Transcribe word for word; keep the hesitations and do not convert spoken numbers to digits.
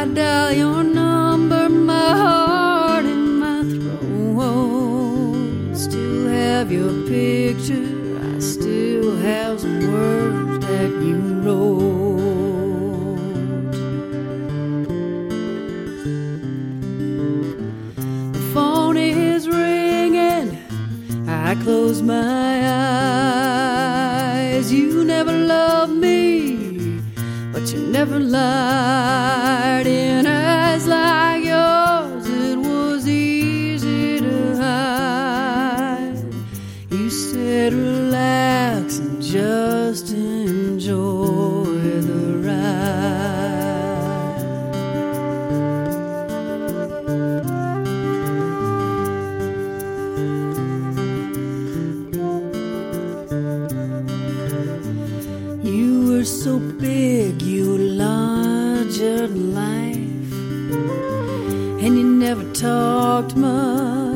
dial your number, my heart in my throat. Still have your picture, I still have some words that you wrote. The phone is ringing, I close my eyes. You never loved me, but you never lied. In eyes like yours, it was easy to hide. You said relax and just enjoy the ride. You were so big, you were larger than life, and you never talked much.